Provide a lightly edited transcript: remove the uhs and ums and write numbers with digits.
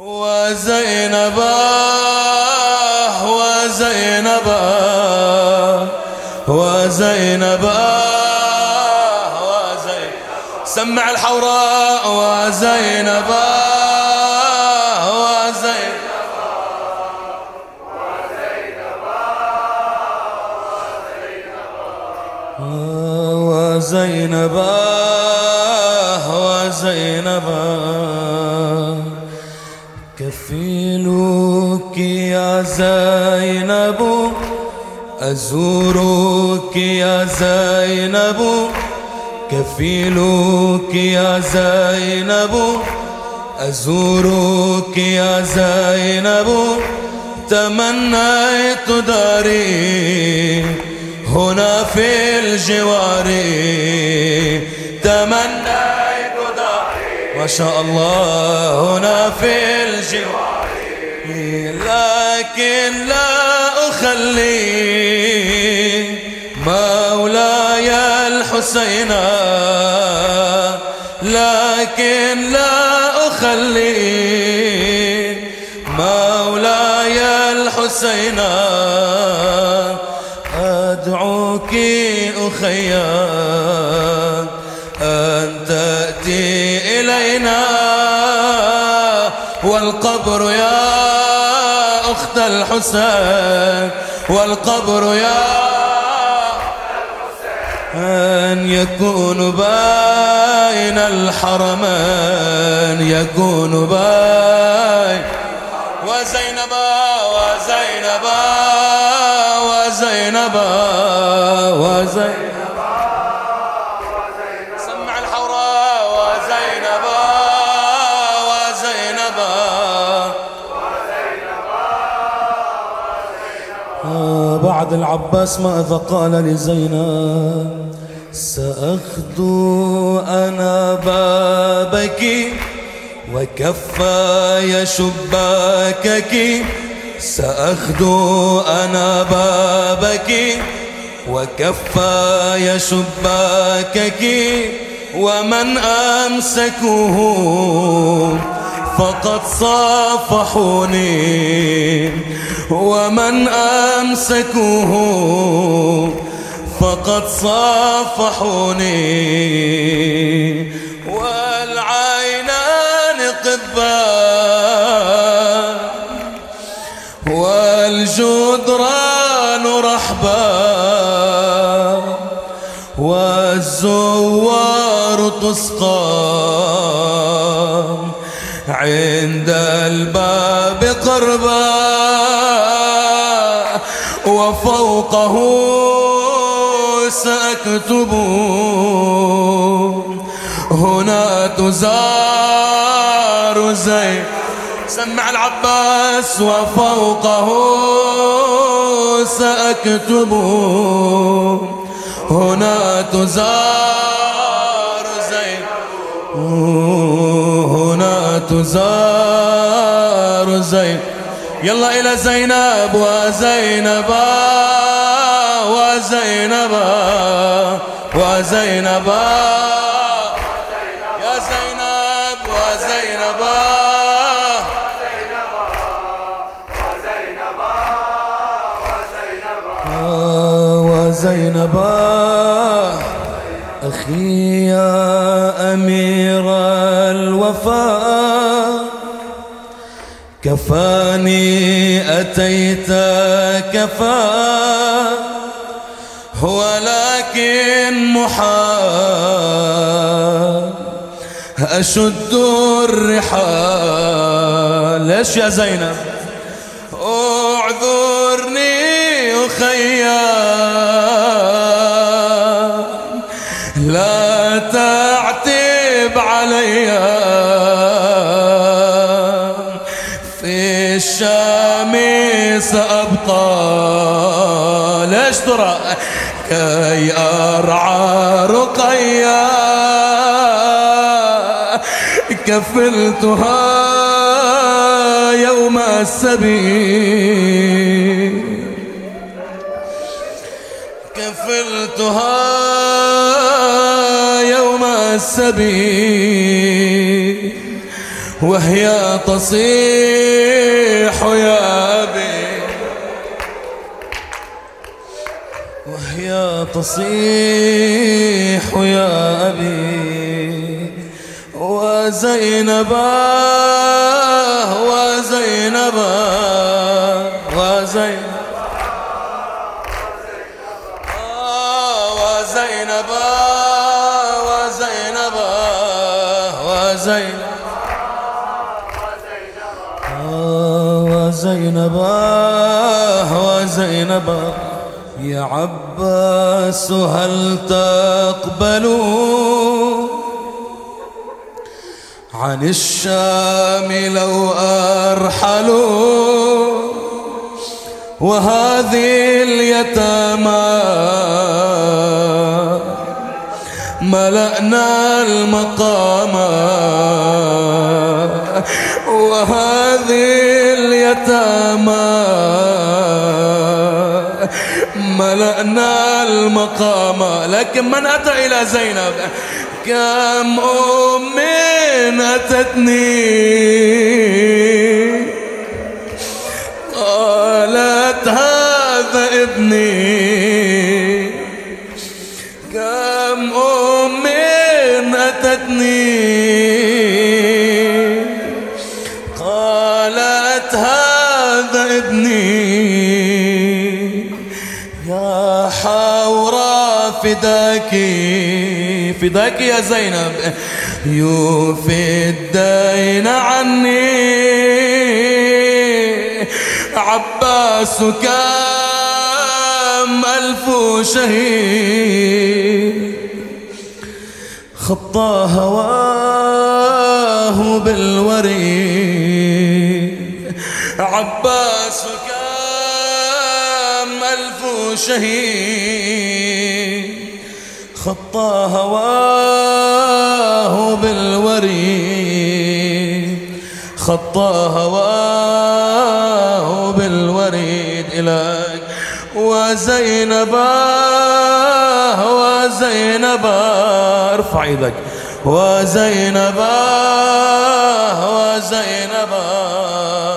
وزينبا وزينبا وزينبا سمع الحوراء وزينبا وزينبا وزينبا كفيلك يا زينب أزورك يا زينب كفيلك يا زينب أزورك يا زينب تمنيت داري هنا في الجوار تمنيت داري ما شاء الله هنا في الجوار لكن لا أخلي مولاي الحسين لكن لا أخلي مولاي الحسين أدعوك أخيا أن تأتي إلينا والقبر يا أخت الحسين والقبر يا أن يكون بين الحرمين يكون بين وزينبا وزينبا وزينبا وزينبا سمع الحوراء وزينبا وزينبا بعد العباس ماذا قال لزينب سأخذو أنا بابك وكفاي شباكك سأخذو أنا بابك وكفاي شباكك ومن أمسكوه فقد صافحوني ومن أمسكوه فقد صافحوني والعينان قبان والجدران رحبا والزوار تسقى عند الباب قربا وفوقه سأكتب هنا تزار زين سمع العباس وفوقه سأكتب هنا تزار زين هنا تزار زين يلا إلى زينب وزينبا وزينبا وزينبا يا زينب وزينبا وزينبا أخي يا أمير الوفاء كفاني أتيت كفا ولكن محال أشد الرحال ليش يا زينب اعذرني أخيا لا تعتب علي في الشام سأبقى ليش ترى كي أرعى رقيا كفلتها يوم السبيل كفلتها يوم السبيل وهي تصيح يا أبي، وهي تصيح يا أبي، وزينبا وزينبا وزينبا وزينبا وزينبا وزينبا وزينبا يا عباس هل تقبلوا عن الشام لو أرحلوا وهذه اليتامى ملأنا المقام وهذه اليتامى ملأنا المقام. لكن من أتى إلى زينب كم أم أتتني قالت هذا ابني، كم أم أتتني قالت هذا ابني، يا حورا فداكي فداكي يا زينب يوفي الدين عني، عباس كم ألف شهيد خطى هواه بالوريد، عباس كم ألف شهيد خطى هواه بالوريد، خطى هواه بالوريد إليك وزينبا وزينبا ارفع يدك وزينبا وزينبا